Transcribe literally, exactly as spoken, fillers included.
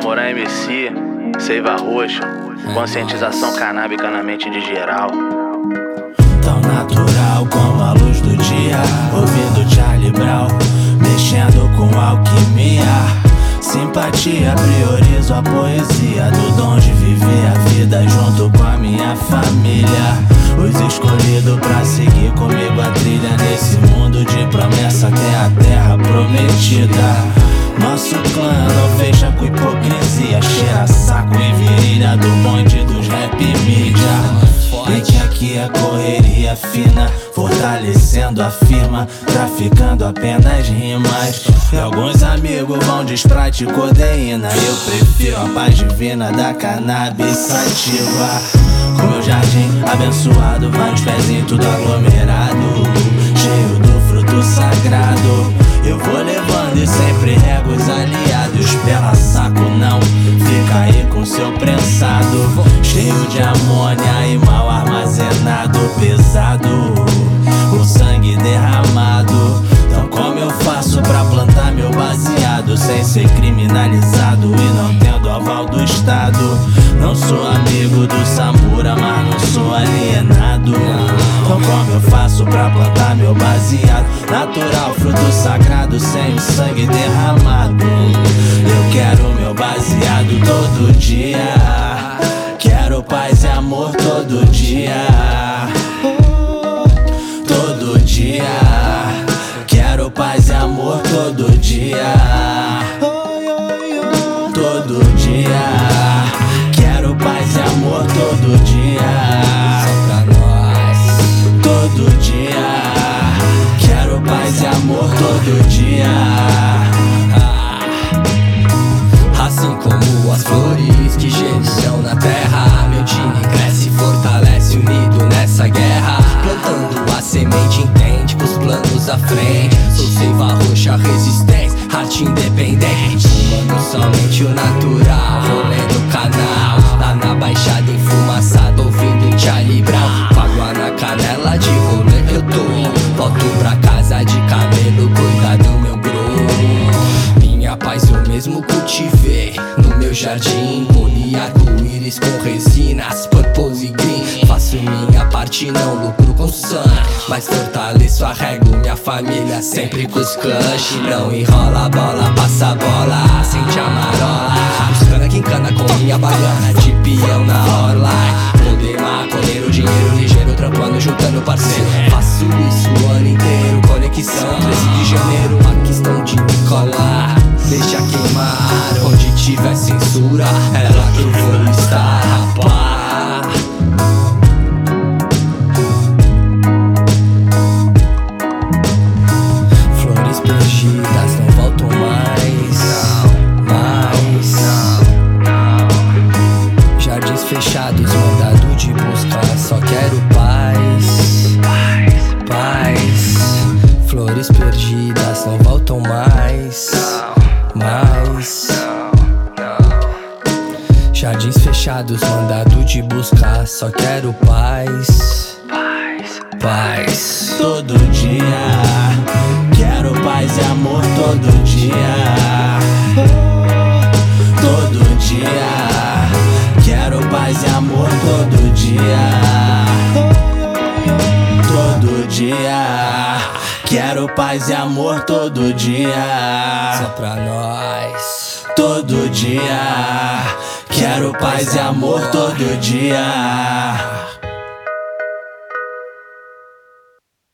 Morar M C, Seiva Roxo, conscientização canábica na mente de geral. Tão natural como a luz do dia, ouvindo Charlie Brown, mexendo com alquimia. Simpatia, priorizo a poesia do dom de viver a vida junto com a minha família. Os escolhidos pra seguir comigo a trilha nesse mundo de promessa que é a terra prometida. Nosso clã não fecha com hipocrisia, cheira saco e virilha do bonde dos rap mídia. E que aqui é correria fina, fortalecendo a firma, traficando apenas rimas. E alguns amigos vão de Sprite e codeína, eu prefiro a paz divina da cannabis sativa. Com meu jardim abençoado, vários pezinhos tudo aglomerado, cheio do fruto sagrado. Eu vou levando e sempre rego os aliados. Pela saco não, fica aí com seu prensado, cheio de amônia e mal armazenado, pesado, o sangue derramado. Então como eu faço pra plantar meu baseado sem ser criminalizado e não tendo aval do Estado? Não sou amigo do Samura, mas não sou alienado. Então como eu faço pra plantar meu baseado natural, fruto sagrado, sem o sangue derramado? Eu quero meu baseado todo dia, quero paz e amor todo dia, todo dia. Quero paz e amor todo dia, todo dia. Quero paz e amor todo dia, só pra nós, todo dia. Quero paz e amor todo dia. Assim como as flores que germinam na terra, meu time cresce e fortalece unido nessa guerra. Plantando a semente, entende, com os planos à frente. Sou Seiva Roxa, resistência, arte independente. Fumando somente o natural, rolê no canal. Lá na baixada enfumaçada, ouvindo Charlie Brown. Com água na canela, de rolê eu tô. Volto pra casa de camelo, cuida do meu groove. Minha paz eu mesmo cultivei no meu jardim. Poli arco-íris com resinas, purpose e green. Faço minha parte, não lucro com sangue, mas fortaleço, arrego minha família sempre com os cush. Não enrola a bola, passa a bola, sente a marola. Buscando quem cana com minha bagana, de peão na orla. Poder maconeiro, dinheiro ligeiro, trampando, juntando parceiro. Faço isso o ano inteiro, conexão treze de janeiro. A questão de me colar, deixa queimar. Onde tiver censura, é lá que eu vou estar, rapaz. Flores perdidas não voltam mais, mais. Jardins fechados, mandado de busca, só quero paz, paz. Flores perdidas não voltam mais, mais. Jardins fechados, mandado de buscar, só quero paz, paz. Todo dia, quero paz e amor todo dia, todo dia. Quero paz e amor todo dia, todo dia. Quero paz e amor todo dia, Só pra nós, todo dia. Quero paz e amor todo dia.